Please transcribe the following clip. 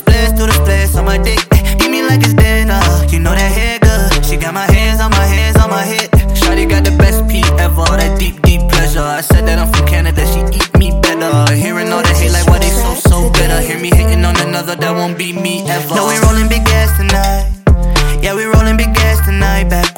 do the splits on my dick. Give me like it's dinner, you know that hair good. She got my hands on my hands on my hip. Shawty got the best pee ever, that deep, deep pleasure. I said that I'm from Canada, she eat me better. Hearing all the hate like why they so bitter. Hear me hitting on another, that won't be me ever. No, we rolling big gas tonight. Yeah, we rolling big gas tonight. Back